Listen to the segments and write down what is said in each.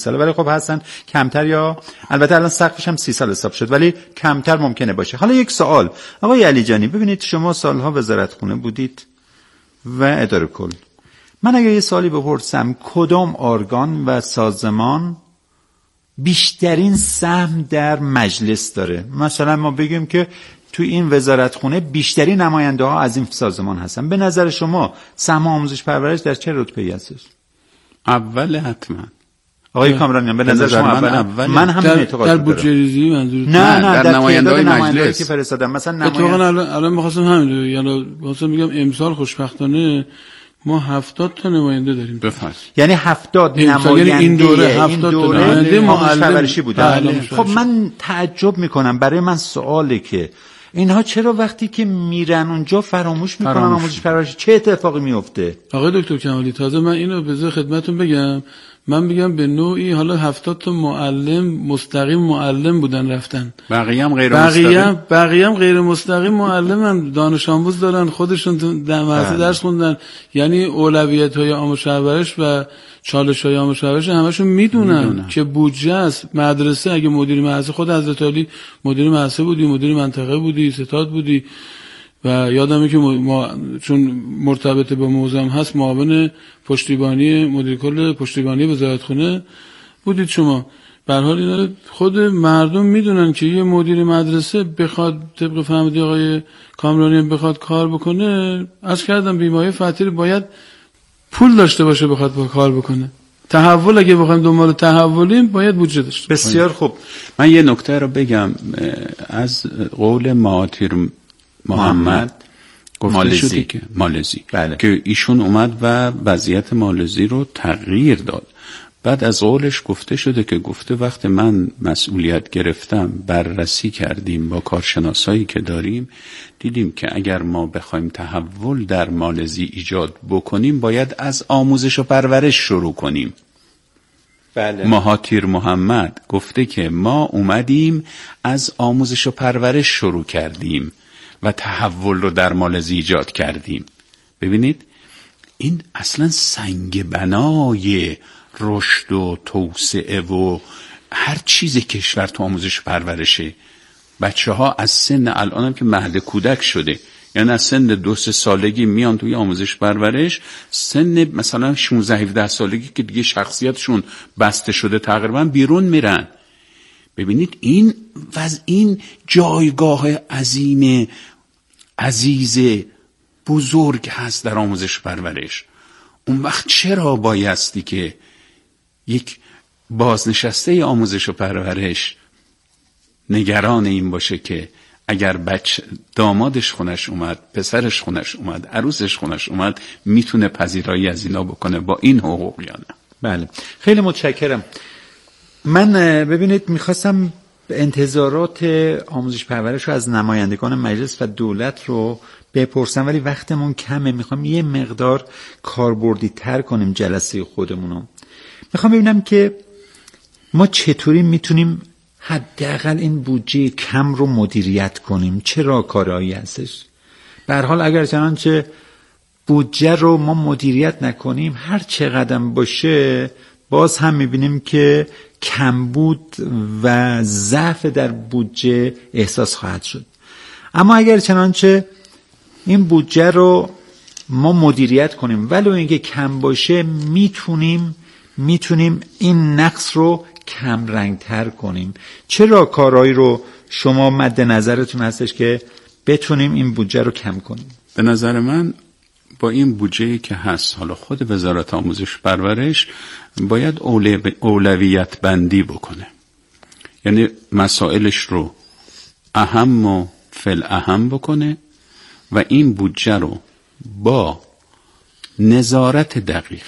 ساله، ولی خب هستن کمتر، یا البته الان سقفش هم 30 سال حساب شد ولی کمتر ممکنه باشه. حالا یک سوال آقای علی جانی، ببینید شما سالها وزارتخونه بودید و اداره کل. من اگه یه سوالی بپرسم کدام ارگان و سازمان بیشترین سهم در مجلس داره؟ مثلا ما بگیم که تو این وزارتخونه بیشترین نماینده ها از این سازمان هستن، به نظر شما سهم آموزش پرورش در چه رتبه‌ای هست؟ اول حتما آقای کامرانیان به نظر شما اول؟ من هم اعتقاد در بودجه ریزی منظور نه در نماینده‌های مجلس که فرستادم مثلا اتفاقا الان می‌خواستم همین یعنی واسه میگم امسال خوشبختانه ما 70 تا نماینده داریم. بفرمایید. یعنی 70 نماینده یعنی این دوره 70 تا نماینده معلم بودن. خب من تعجب میکنم، برای من سواله که اینها چرا وقتی که میرن اونجا فراموش میکنن آموزش پرورش؟ چه اتفاقی میفته؟ آقای دکتر کمالی تازه من اینو به ذات خدمتتون بگم، من میگم به نوعی حالا 70 تا معلم مستقیم معلم بودن رفتن، بقیه هم غیر مستقیم، بقیه هم غیر مستقیم معلمن، دانش آموز دارن، خودشون در مدرسه درس خوندن. یعنی اولویت‌های آموزش پرورش و چالش‌های آموزش پرورش همشون میدونن که بودجه است. مدرسه اگه مدیر مدرسه، خود حضرت علی مدیر مدرسه بودی، مدیر منطقه بودی، ستاد بودی، و یادمه که ما چون مرتبط با موضوع هست معاون پشتیبانی مدیر کل پشتیبانی وزارتخونه بودید شما. به هر حال اینا خود مردم میدونن که یه مدیر مدرسه بخواد طبق فهمیدی آقای کامرانی بخواد کار بکنه، عرض کردم بیماری فطیر باید پول داشته باشه بخواد کار بکنه. تحول اگه بخوایم دنبال تحولیم باید بودجه داشته. بسیار خوب. من یه نکته رو بگم از قول مهاتیر محمد مالزی که مالزی که ایشون اومد و وضعیت مالزی رو تغییر داد. بعد از قولش گفته شده که گفته وقتی من مسئولیت گرفتم بررسی کردیم با کارشناسایی که داریم، دیدیم که اگر ما بخوایم تحول در مالزی ایجاد بکنیم باید از آموزش و پرورش شروع کنیم. بله. مهاتیر محمد گفته که ما اومدیم از آموزش و پرورش شروع کردیم و تحول رو در مالزی ایجاد کردیم. ببینید این اصلا سنگ بنای رشد و توسعه و هر چیز کشور تو آموزش پرورشه. بچه ها از سن الان هم که مهد کودک شده، یعنی از سن 2-3 سالگی میان توی آموزش پرورش، سن مثلا 16-17 سالگی که دیگه شخصیتشون بسته شده تقریبا بیرون میرن. ببینید این جایگاه عظیم عزیز بزرگ هست در آموزش پرورش. اون وقت چرا بایستی که یک بازنشسته آموزش و پرورش نگران این باشه که اگر دامادش خونش اومد، پسرش خونش اومد، عروسش خونش اومد، میتونه پذیرایی از اینا بکنه با این حقوق یا نه؟ بله خیلی متشکرم. من ببینید میخواستم انتظارات آموزش پرورش رو از نمایندگان مجلس و دولت رو بپرسم، ولی وقتمون کمه. میخوام یه مقدار کاربردی تر کنیم جلسه خودمونو. میخوام ببینم که ما چطوری میتونیم حداقل این بودجه کم رو مدیریت کنیم. چه راهکارهایی هستش؟ به هر حال اگر چنانچه بودجه رو ما مدیریت نکنیم، هر چقدر باشه باز هم میبینیم که کمبود و ضعف در بودجه احساس خواهد شد. اما اگر چنانچه این بودجه رو ما مدیریت کنیم ولو اینکه کم باشه، میتونیم این نقص رو کم رنگ تر کنیم. چه راهکارهایی رو شما مد نظرتون هستش که بتونیم این بودجه رو کم کنیم؟ به نظر من با این بودجه‌ای که هست، حالا خود وزارت آموزش پرورش باید اولویت بندی بکنه، یعنی مسائلش رو اهم و فالاهم بکنه و این بودجه رو با نظارت دقیق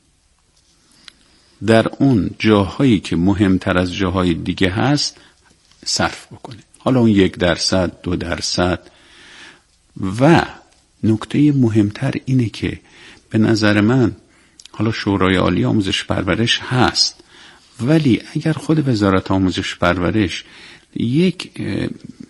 در اون جاهایی که مهمتر از جاهای دیگه هست صرف بکنه. حالا اون 1%، 2%. و نکته مهمتر اینه که به نظر من حالا شورای عالی آموزش پرورش هست، ولی اگر خود وزارت آموزش پرورش یک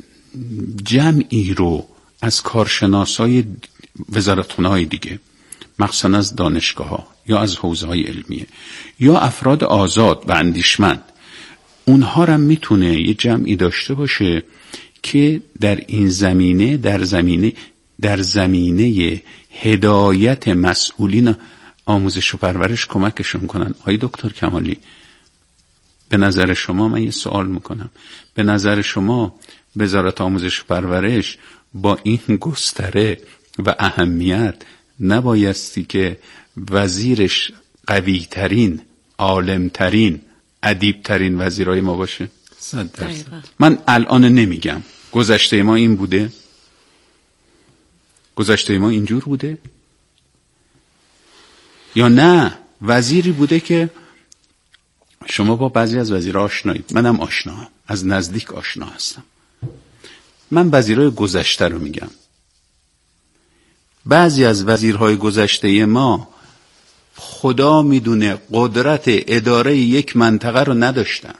جمعی رو از کارشناسای وزارتخونه‌های دیگه مخصوصا از دانشگاه‌ها یا از حوزه‌های علمیه یا افراد آزاد و اندیشمند، اونها هم میتونه یه جمعی داشته باشه که در این زمینه در زمینه هدایت مسئولین آموزش و پرورش کمکشون کنن. آقای دکتر کمالی، به نظر شما، من یه سوال میکنم، به نظر شما وزارت آموزش و پرورش با این گستره و اهمیت نبایستی که وزیرش قوی ترین، عالم ترین، ادیب ترین وزیرای ما باشه؟ 100%. من الان نمیگم گذشته ما این بوده، گذشته ما اینجور بوده، یا نه وزیری بوده که شما با بعضی از وزیرها آشنایید، منم آشنام، از نزدیک آشنا هستم. من وزیرهای گذشته رو میگم. بعضی از وزیرهای گذشته ما خدا میدونه قدرت اداره یک منطقه رو نداشتن.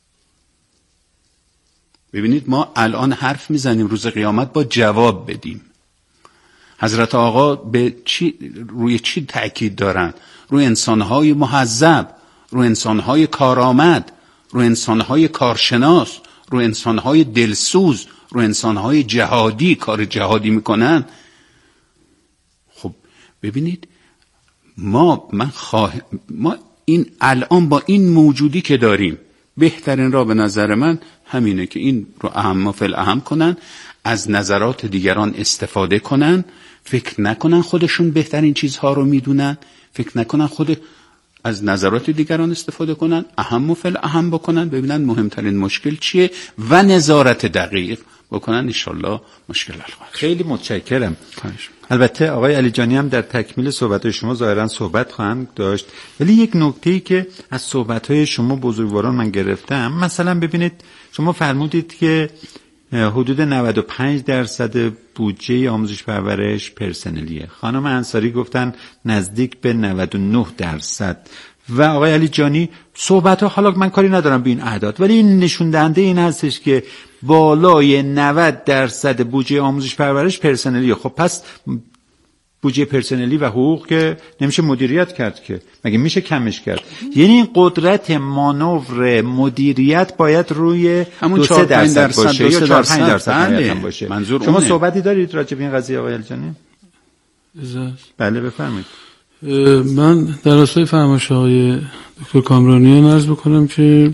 ببینید ما الان حرف میزنیم روز قیامت با جواب بدیم. حضرت آقا به روی چی تأکید دارن؟ روی انسانهای مهذب، روی انسانهای کارآمد، روی انسانهای کارشناس، روی انسانهای دلسوز، روی انسانهای جهادی، کار جهادی میکنن. خب ببینید ما این الان با این موجودی که داریم بهترین را به نظر من همینه که این رو اهم فل اهم کنن، از نظرات دیگران استفاده کنن، فکر نکنن خودشون بهترین چیزها رو میدونن، فکر نکنن از نظرات دیگران استفاده کنن، اهم فل اهم بکنن، ببینن مهمترین مشکل چیه و نظارت دقیق بکنن. انشالله مشکل حل خواهد. خیلی متشکرم. البته آقای علیجانی هم در تکمیل صحبت‌های شما ظاهراً صحبت خواهم داشت، ولی یک نکته‌ای که از صحبت‌های شما بزرگواران من گرفتم، مثلا ببینید شما فرمودید که حدود 95% بودجه آموزش پرورش پرسنلیه. خانم انصاری گفتن نزدیک به 99%. و آقای علیجانی صحبت‌ها، حالا من کاری ندارم به این اعداد، ولی این نشون دهنده این هستش که بالای 90% بودجه آموزش پرورش پرسنلیه. خب پس بودجه پرسنلی و حقوق که نمیشه مدیریت کرد که، مگه میشه کمش کرد؟ یعنی این قدرت مانور مدیریت باید روی 2-3% باشه یا 4-5% باشه. شما صحبتی دارید راجع به این قضیه آقای علیجانی؟ بله بفرمایید. من در راستای فرمایش آقای دکتر کامرانی عرض بکنم که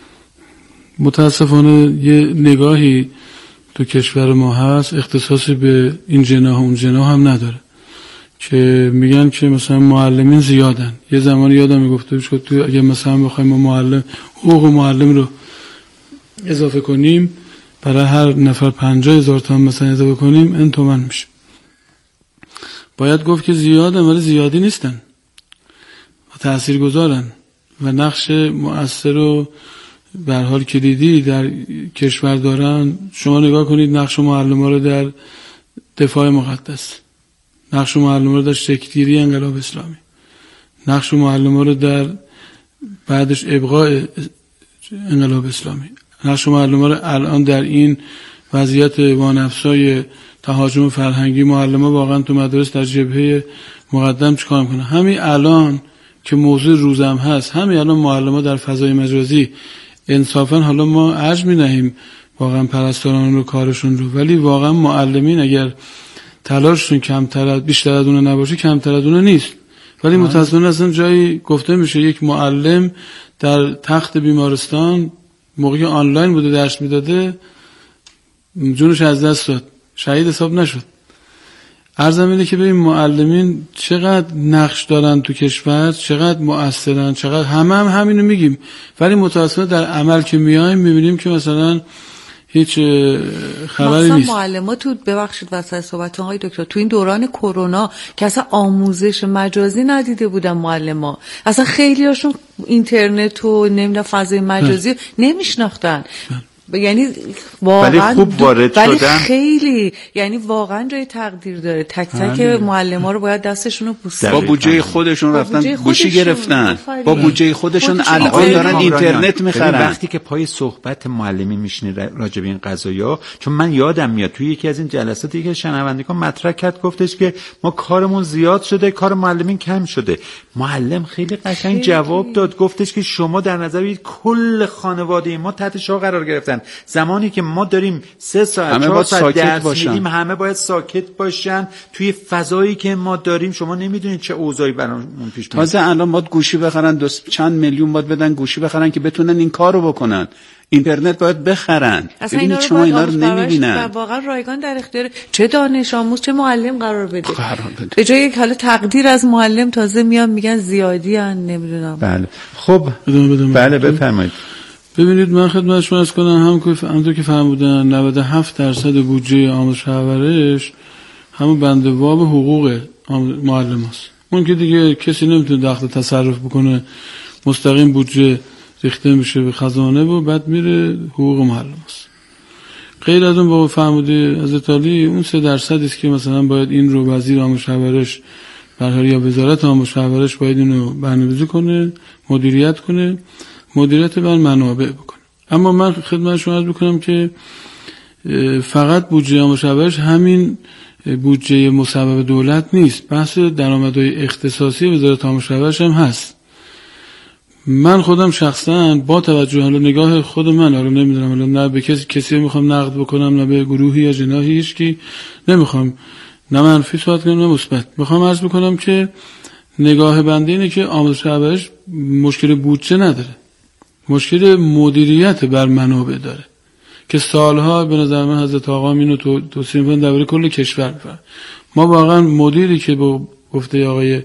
متاسفانه یه نگاهی تو کشور ما هست اختصاصی به این جناح اون جناح هم نداره، که میگن که مثلا معلمین زیادن. یه زمانی یادم میگفته شد تو اگه مثلا بخوایم ما معلم حقوق معلم رو اضافه کنیم، برای هر نفر 50,000 تومان مثلا اضافه کنیم این تومن میشه. باید گفت که زیادن ولی زیادی نیستن و تاثیرگذارن و نقش مؤثر رو به هر حال کلیدی در کشور دارن. شما نگاه کنید نقش معلم‌ها رو در دفاع مقدس، نقش معلم‌ها رو در شکل‌گیری انقلاب اسلامی، نقش معلم‌ها رو در بعدش ابقاء انقلاب اسلامی، نقش معلم‌ها رو الان در این وضعیت وانفسای تهاجم فرهنگی. معلم‌ها واقعا تو مدارس در جبهه مقدم چیکار می‌کنن؟ همین الان که موضوع روزم هست، همین الان معلم‌ها در فضای مجازی انصافا، حالا ما عجب می‌نهیم واقعا پرستاران رو کارشون رو، ولی واقعا معلمین اگر تلاششون کمتر بیشتر از اون نباشه کمتر از اون نیست. ولی متأسفانه اصلا جایی گفته میشه یک معلم در تخت بیمارستان موقعی آنلاین بوده درس میداده جونش از دست داد، شهید حساب نشد. عرضم اینه که ببین معلمین چقدر نقش دارن تو کشور، چقدر مؤثرن، چقدر همینو میگیم، ولی متأسفانه در عمل که میایم میبینیم که مثلا هیچ خبری نیست. معلم‌ها تو ببخشید وسط صحبتون آقای دکتر، تو این دوران کرونا که اصلا آموزش مجازی ندیده بودن معلم‌ها، اصلا خیلی هاشون اینترنت و نمیدونم فضای مجازی نمیشناختن. یعنی واقعا خوب وارد ولی شدن. خیلی یعنی واقعا جای تقدیر داره. تک تک معلم‌ها رو باید دستشون رو بوسید. با بودجه خودشون رفتن گوشی گرفتن، با بودجه خودشون الان دارن اینترنت میخرن. وقتی که پای صحبت معلمی میشینه راجع به این قضایا، چون من یادم میاد توی یکی از این جلسات یکی از شنوندگان مطرح کرد، گفتش که ما کارمون زیاد شده، کار معلمین کم شده. معلم خیلی قشنگ جواب داد، گفتش که شما در نظر بگیرید کل خانواده ما تحت شعار قرار گرفتن. زمانی که ما داریم 3 ساعت 4 ساعت درس میدیم، همه باید ساکت باشن توی فضایی که ما داریم. شما نمیدونید چه اوضاعی برامون پیش میاد. تازه الان باید گوشی بخرن، چند میلیون باید بدن گوشی بخرن که بتونن این کارو بکنن. اینترنت باید بخرن. ببینید شما اینا رو نمیبینن. واقعا رایگان در اختیار چه دانش آموز چه معلم قرار بده. به جای یک حالا تقدیر از معلم تازه میان میگن زیادی ان نمیدونم. بله خب بله بفرمایید. ببینید من خدمت شما عرض کنم، همونطور که فرمودن 97% بودجه آموزش پرورش همون بند واب حقوق معلم هست. اون که دیگه کسی نمیتونه دخل تصرف بکنه، مستقیم بودجه ریخته میشه به خزانه و بعد میره حقوق معلم هست. غیر از اون با فرموده از ایتالی اون 3% است که مثلا باید این رو وزیر آموزش پرورش یا وزارت آموزش پرورش باید اینو برنامه‌ریزی کنه، مدیریت کنه، مدیریت بر منابع بکنه. اما من خدمت شما عرض می‌کنم که فقط بودجه آموزش پرورش همین بودجه مصوب دولت نیست، بحث درآمدهای اختصاصی وزارت آموزش پرورش هم هست. من خودم شخصا با توجه حالا نگاه خود من، حالا نمیدونم حالا نه به کسی میخوام نقد بکنم، نه به گروهی یا جناحی هیچ کی نمیخوام، نه منفی صحبت کنم نه مثبت. میخوام عرض بکنم که نگاه بنده اینه که آموزش پرورش مشکل بودجه نداره، مشکل مدیریت بر منابع داره که سالها به نظر من حضرت آقا اینو توصیه می‌کنن درباره کل کشور می‌فرمایند. ما واقعا مدیری که با گفته آقای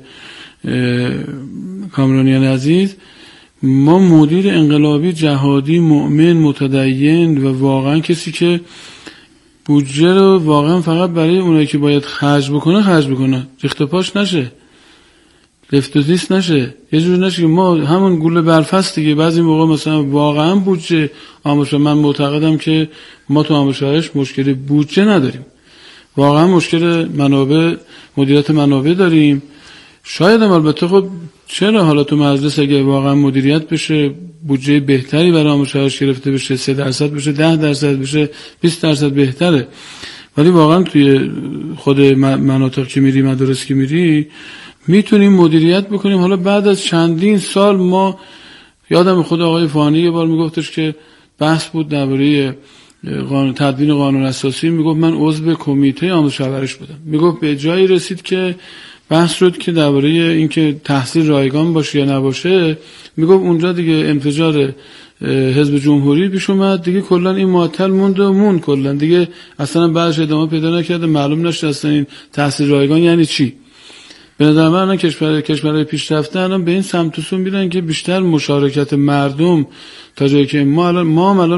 کامرانیان عزیز، ما مدیر انقلابی جهادی مؤمن متدین و واقعا کسی که بودجه رو واقعا فقط برای اونایی که باید خرج بکنه، ریخت پاش نشه، لفت و زیست نشه، یه جور نشه که ما همون گوله برفست دیگه. بعضی موقع مثلا واقعا بودجه آموزش، من معتقدم که ما تو آموزش مشکل بودجه نداریم، واقعا مشکل منابع، مدیریت منابع داریم. شاید هم البته خب چرا حالا تو مجلس اگه واقعا مدیریت بشه، بودجه بهتری برای آموزش گرفته بشه، 3% بشه، 10% بشه، 20% بهتره. ولی واقعا توی خود مناطق که میری، مدارس که میری، میتونیم مدیریت بکنیم. حالا بعد از چندین سال ما یادم خود آقای فانی یه بار میگفتش که بحث بود درباره تدوین قانون اساسی، میگفت من عضو کمیته آموزش پرورش بودم، میگفت به جایی رسید که بحث شد که درباره اینکه تحصیل رایگان باشه یا نباشه، میگفت اونجا دیگه انفجار حزب جمهوری پیش اومد دیگه، کلا این معطل موند کلا دیگه اصلا بعدش ادامه پیدا نکرده، معلوم نشد اصلا این تحصیل رایگان یعنی چی. به نظر من الان کشورهای پیشرفته الان به این سمت و سو میرن که بیشتر مشارکت مردم، تا جایی که ما الان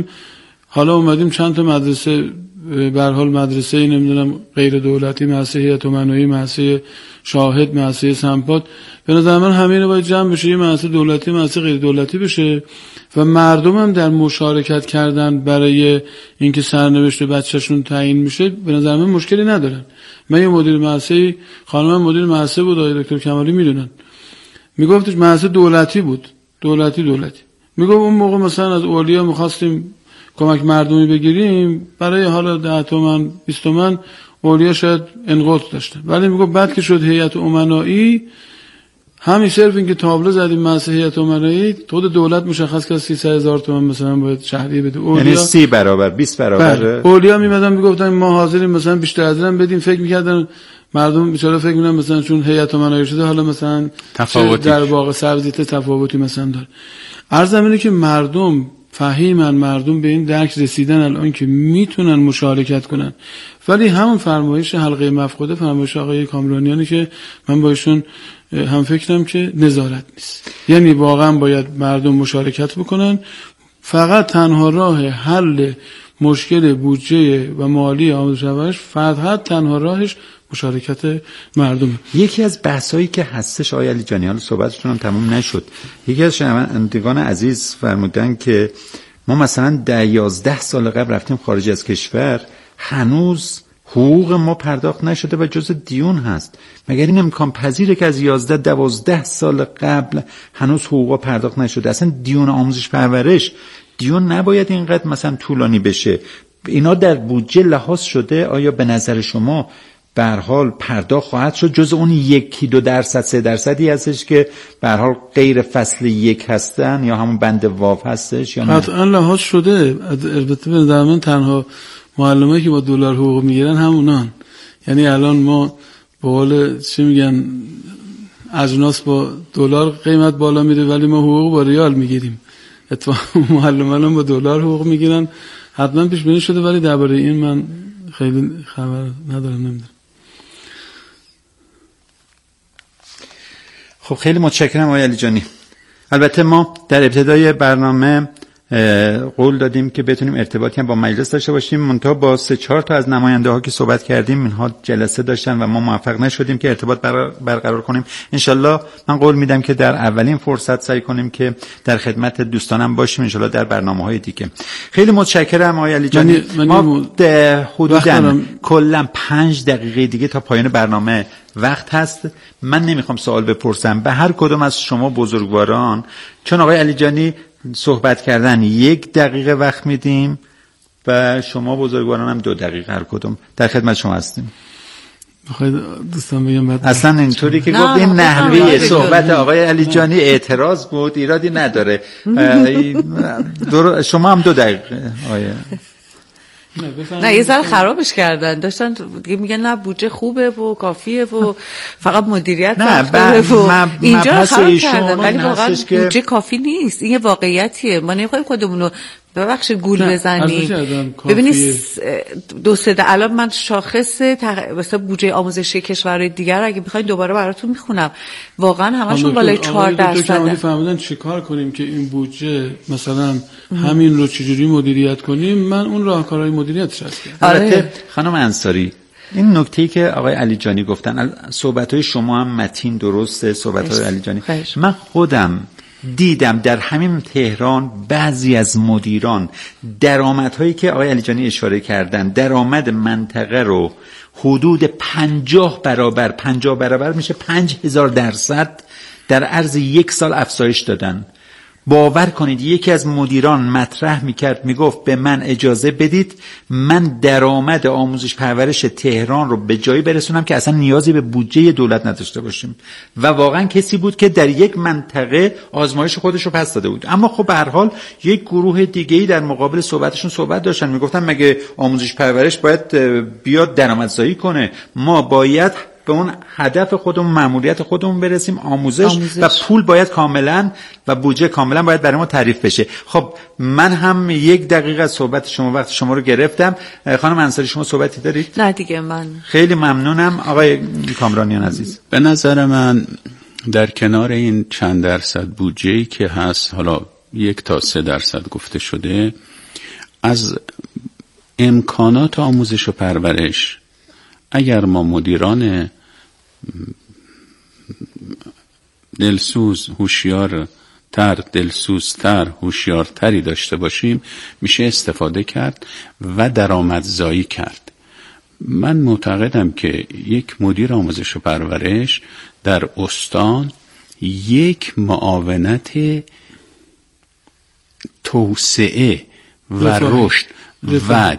اومدیم چند تا مدرسه، به هر حال مدرسه نمیدونم غیر دولتی، مدرسه هیئت امنایی، مدرسه شاهد، مدرسه سمپات، به نظر من همین باید جمع بشه، یه مدرسه دولتی، مدرسه غیر دولتی بشه و مردم هم در مشارکت کردن برای اینکه سرنوشت بچه‌شون تعیین میشه به نظر من مشکلی ندارن. من یه مدیر مدرسه، خانم مدیر مدرسه بود، آقای دکتر کمالی میدونن، میگفتش مدرسه دولتی بود، دولتی میگفت اون موقع مثلا از اولیا می‌خواستیم کمک مردمی بگیریم برای حالا 10 تومن 20 تومن، اولیا شاید انقاض داشتن، ولی میگفت بعد که شد هیئت امنایی، همین صرف این که تابلو زدیم مدرسه هیئت امنایی، خود دولت مشخص کرد 300,000 تومان مثلا باید شهریه بده، یعنی 30 برابر 20 برابر. اولیا میمدن میگفتن ما حاضریم مثلا بیشتر از این بدیم، فکر میکردن مردم بیچاره فکر میکنن مثلا چون هیئت امنایی شده حالا مثلا تفاوتی در واقع سبزیت تفاوتی مثلا داره. عرضم اینه که مردم فهیمن، مردم به این درک رسیدن الان که میتونن مشارکت کنن. ولی همون فرمایش حلقه مفقوده، فرمایش آقای کامرانیانی که من با ایشون هم فکرم که نظارت نیست، یعنی واقعا باید مردم مشارکت بکنن. فقط تنها راه حل مشکل بودجه و مالی آموزش پرورش فقط تنها راهش مشارکت مردم. یکی از بحثایی که هستش آقای علیجانی، حالا صحبتتون هم تموم نشد، یکی از شنوندگان عزیز فرمودن که ما مثلا 11 سال قبل رفتیم خارج از کشور، هنوز حقوق ما پرداخت نشده و جز دیون هست. مگر این امکان پذیره که از 11-12 سال قبل هنوز حقوقا پرداخت نشده؟ اصلا دیون آموزش پرورش، دیون نباید اینقدر مثلا طولانی بشه. اینا در بودجه لحاظ شده؟ آیا به نظر شما به هر حال پرداخت خواهد شد جز اون 1-2%-3% هستش که به هر حال غیر فصل 1 هستن یا همون بند واو هستش یا نه؟ قطعا لحاظ شده. البته به نظر من تنها معلمایی که با دلار حقوق میگیرن همونان. یعنی الان ما به قول چی میگن اجناس با دلار قیمت بالا میره ولی ما حقوق با ریال میگیریم. اتفاقا معلمان با دلار حقوق میگیرن. حتما پیش بینی شده ولی درباره این من خیلی خبر ندارم، نمیدونم. خب خیلی متشکرم آقای علی جانی. البته ما در ابتدای برنامه قول دادیم که بتونیم ارتباطی هم با مجلس داشته باشیم، منتها با 3-4 تا از نماینده ها که صحبت کردیم اینها جلسه داشتن و ما موفق نشدیم که ارتباط برقرار کنیم. انشالله من قول میدم که در اولین فرصت سعی کنیم که در خدمت دوستانم باشیم انشالله در برنامه‌های دیگه. خیلی متشکرم آقای علی جانی. ما حدوداً کلا 5 دقیقه دیگه تا پایان برنامه وقت هست. من نمیخوام سوال بپرسم به هر کدوم از شما بزرگواران، چون آقای علی جانی صحبت کردن 1 دقیقه وقت میدیم و شما بزرگواران هم 2 دقیقه هر کدوم. در خدمت شما هستیم. بخواید دوستان بگم اصلا اینطوری که گفت این نحوه صحبت آقای علی جانی اعتراض بود، ایرادی نداره. شما هم 2 دقیقه آیه. نه یه ذره خرابش کردن، داشتن میگن نه بودجه خوبه و کافیه و فقط مدیریت داره و اینجا خراب کردن، ولی واقعا بودجه کافی نیست. این یه واقعیتیه. ما نمیخوایم خودمونو ببخشید گول بزنیم. ببینید 2-3 الان من شاخص مثلا بودجه آموزشی کشورهای دیگر اگه بخواید دوباره براتون میخونم، واقعا همشون بالای 4%. فهمیدن چیکار کنیم که این بودجه مثلا همین رو چجوری مدیریت کنیم. من اون راهکارهای مدیریتش هستم. البته خانم انصاری این نکته‌ای که آقای علی جانی گفتن، صحبت‌های شما هم متین درسته، صحبت‌های علی جانی. من خودم دیدم در همین تهران بعضی از مدیران درآمدهایی که آقای علی جانی اشاره کردن، درآمد منطقه رو حدود 50 برابر میشه 5000% در عرض 1 سال افزایش دادن. باور کنید یکی از مدیران مطرح میکرد، میگفت به من اجازه بدید من درآمد آموزش پرورش تهران رو به جایی برسونم که اصلا نیازی به بودجه دولت نداشته باشیم. و واقعا کسی بود که در یک منطقه آزمایش خودش رو پس داده بود. اما خب به هر حال یک گروه دیگه‌ای در مقابل صحبتشون صحبت داشتن، میگفتن مگه آموزش پرورش باید بیاد درآمدزایی کنه؟ ما باید به اون هدف خودمون، مأموریت خودمون برسیم، آموزش و پول باید کاملا و بودجه کاملا باید برای ما تعریف بشه. خب من هم 1 دقیقه از صحبت شما وقت شما رو گرفتم. خانم انصاری شما صحبتی دارید؟ نه دیگه من خیلی ممنونم. آقای کامرانیان عزیز، به نظر من در کنار این چند درصد بودجه‌ای که هست، حالا 1-3% گفته شده، از امکانات آموزش و پرورش اگر ما مدیران دلسوزتر هوشیارتری داشته باشیم میشه استفاده کرد و درآمدزایی کرد. من معتقدم که یک مدیر آموزش و پرورش در استان یک معاونت توسعه و رشد و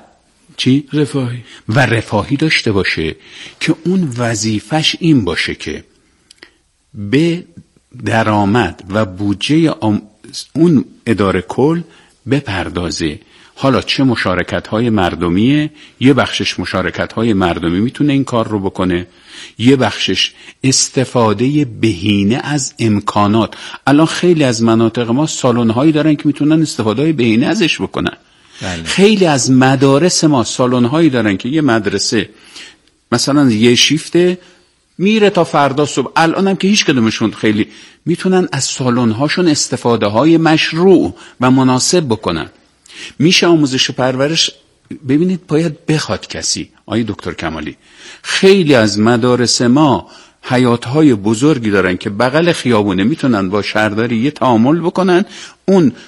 رفاهی داشته باشه که اون وظیفش این باشه که به درآمد و بودجه اون اداره کل بپردازه. حالا چه مشارکت‌های مردمیه، یه بخشش مشارکت‌های مردمی میتونه این کار رو بکنه، یه بخشش استفاده بهینه از امکانات. الان خیلی از مناطق ما سالن‌هایی دارن که میتونن استفاده بهینه ازش بکنن. بله. خیلی از مدارس ما سالن‌هایی دارن که یه مدرسه مثلا یه شیفته میره تا فردا صبح، الان هم که هیچ کدومشون خیلی میتونن از سالن‌هاشون استفاده های مشروع و مناسب بکنن. میشه آموزش و پرورش، ببینید باید بخواد کسی. آقای دکتر کمالی، خیلی از مدارس ما حیاط‌های بزرگی دارن که بغل خیابونه، میتونن با شهرداری یه تعامل بکنن، اون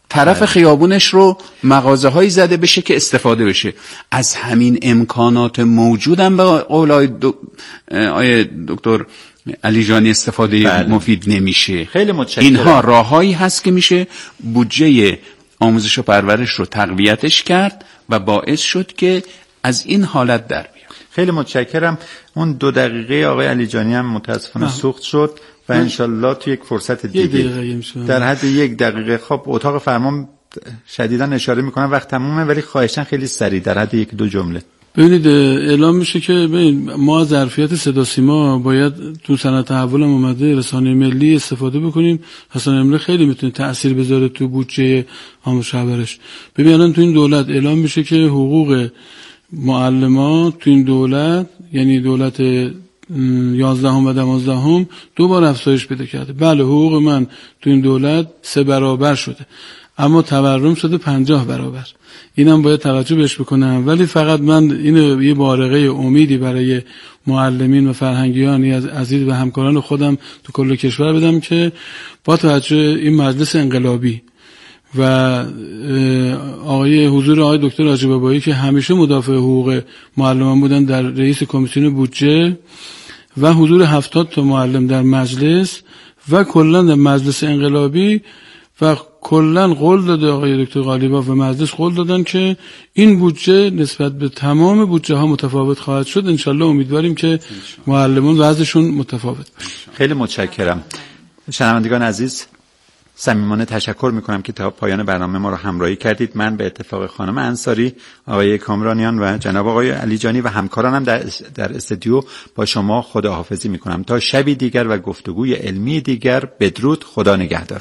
طرف خیابونش رو مغازه هایی زده بشه که استفاده بشه. از همین امکانات موجودم به قول آقای دکتر علیجانی استفاده مفید نمیشه. خیلی متشکرم. اینها راههایی هست که میشه بودجه آموزش و پرورش رو تقویتش کرد و باعث شد که از این حالت در بیاد. خیلی متشکرم. اون 2 دقیقه آقای علیجانی هم متاسفانه سوخت شد و انشالله تو یک فرصت دیگه در حد 1 دقیقه. خب اتاق فرمان شدیداً اشاره میکنم وقت تمومه، ولی خواهشاً خیلی سریع در حد 1-2 جمله. ببینید اعلام میشه که ما از ظرفیت صدا سیما باید تو صنعت تحول هم اومده رسانه ملی استفاده بکنیم. حسن امره خیلی میتونه تأثیر بذاره تو بودجه آموزش پرورش. ببین الان تو این دولت اعلام میشه که حقوق معلمات تو این دولت، یعنی دولت 11 و 12 2 بار افزایش پیدا کرده. بله حقوق من تو این دولت 3 برابر شده، اما تورم شده 50 برابر. اینم باید توجه بهش بکنم. ولی فقط من اینو یه بارقه امیدی برای معلمین و فرهنگیان از عزیز و همکاران خودم تو کل کشور بدم که با توجه این مجلس انقلابی و حضور آقای دکتر حاجی بابایی که همیشه مدافع حقوق معلمان بودن در رئیس کمیسیون بودجه و حضور 70 تا معلم در مجلس و کلا در مجلس انقلابی و کلا قول داده آقای دکتر قالیباف و مجلس قول دادن که این بودجه نسبت به تمام بودجه ها متفاوت خواهد شد. انشالله امیدواریم که معلمان وضعشون متفاوت بشه. خیلی متشکرم. شنوندگان عزیز صمیمانه تشکر میکنم که تا پایان برنامه ما رو همراهی کردید. من به اتفاق خانم انصاری، آقای کامرانیان و جناب آقای علیجانی و همکارانم در استودیو با شما خداحافظی میکنم تا شبی دیگر و گفتگوی علمی دیگر. بدرود، خدا نگهدار.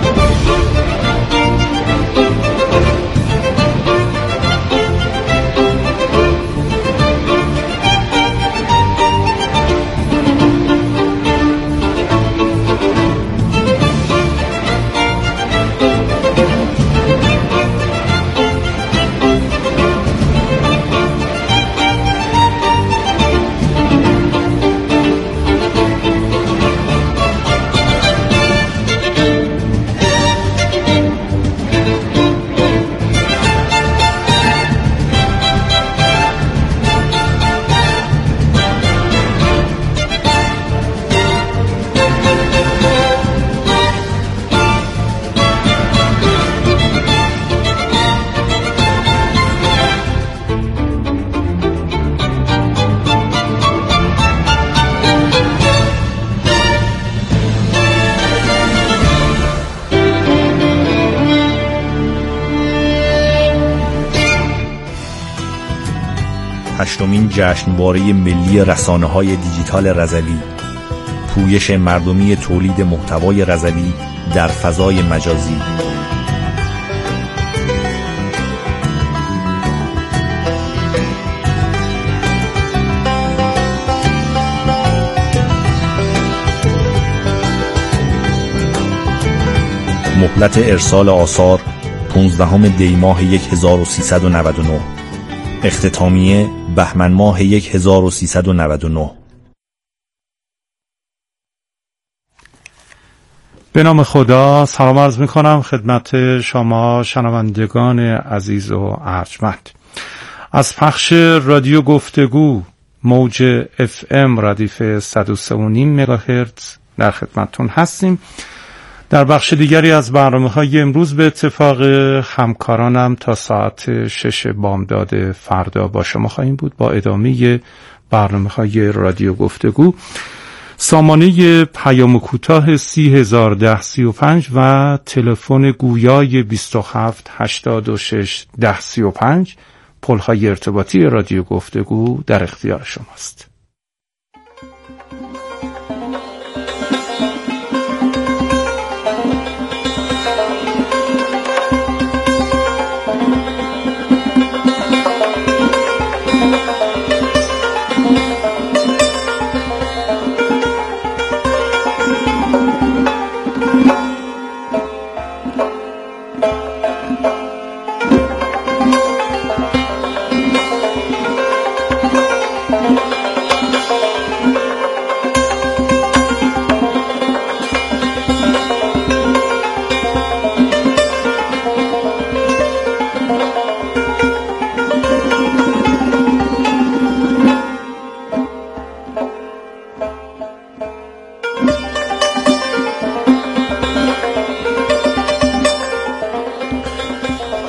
هشتمین جشنواره ملی رسانه‌های دیجیتال رضوی، پویش مردمی تولید محتوای رضوی در فضای مجازی. مهلت ارسال آثار 15 دی ماه 1399، اختتامیه بهمن ماه 1399. به نام خدا سلام عرض می کنم خدمت شما شنوندگان عزیز و ارجمند. از پخش رادیو گفتگو موج FM ردیف 103.5 مگاهرتز در خدمتتون هستیم. در بخش دیگری از برنامه‌های امروز به اتفاق همکارانم تا ساعت 6 بامداد فردا با شما خواهیم بود با ادامه برنامه‌های رادیو گفتگو. سامانه پیام کوتاه 301035 و تلفن گویای 27861035 پل‌های ارتباطی رادیو گفتگو در اختیار شماست.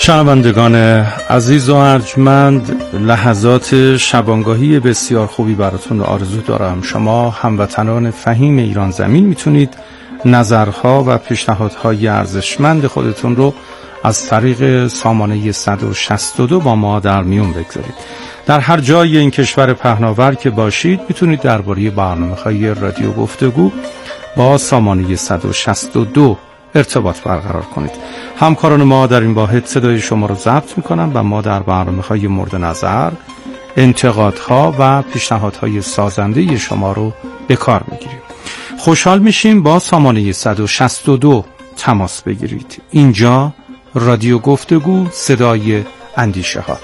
شنوندگان عزیز و ارجمند، لحظات شبانگاهی بسیار خوبی براتون آرزو دارم. شما هموطنان فهیم ایران زمین میتونید نظرها و پیشنهادهای ارزشمند خودتون رو از طریق سامانه 162 با ما در میون بگذارید. در هر جای این کشور پهناور که باشید میتونید درباره برنامه‌های رادیو گفتگو با سامانه 162 ارتباط برقرار کنید. همکاران ما در این واحد صدای شما رو ضبط میکنن و ما در برنامه‌های مورد نظر انتقادها و پیشنهادهای سازنده شما رو به کار میگیریم. خوشحال میشیم با سامانه 162 تماس بگیرید. اینجا رادیو گفتگو، صدای اندیشه ها.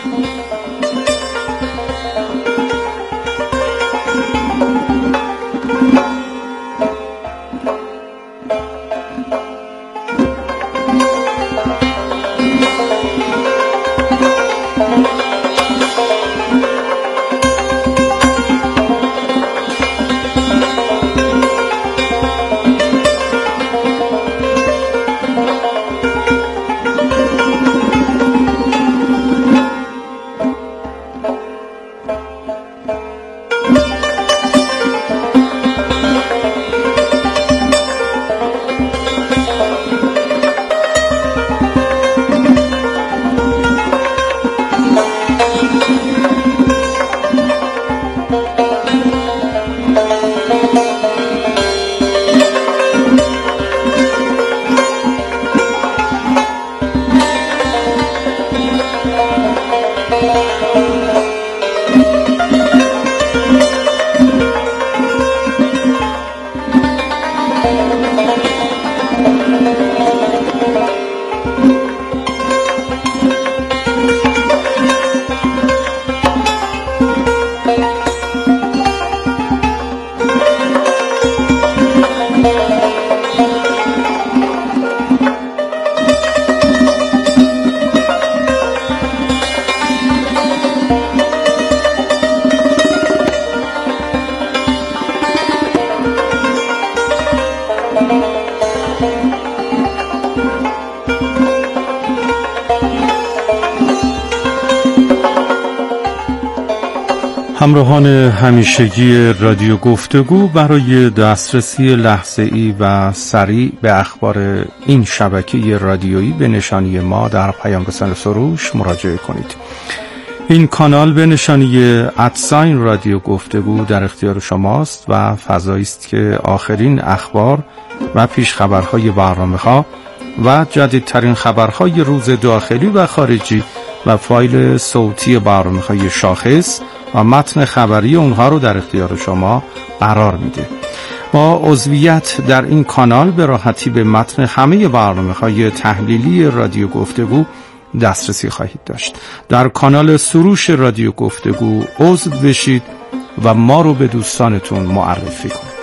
همراهان همیشگی رادیو گفتگو، برای دسترسی لحظه‌ای و سریع به اخبار این شبکه رادیویی به نشانی ما در پیام‌رسان سروش مراجعه کنید. این کانال به نشانی @رادیو گفتگو در اختیار شماست و فضایی است که آخرین اخبار و پیش خبرهای برنامه‌ها و جدیدترین خبرهای روز داخلی و خارجی و فایل صوتی برنامه‌های شاخص و متن خبری اونها رو در اختیار شما قرار میده. با عضویت در این کانال به راحتی به متن همه برنامه‌های تحلیلی رادیو گفتگو دسترسی خواهید داشت. در کانال سروش رادیو گفتگو عضو بشید و ما رو به دوستانتون معرفی کنید.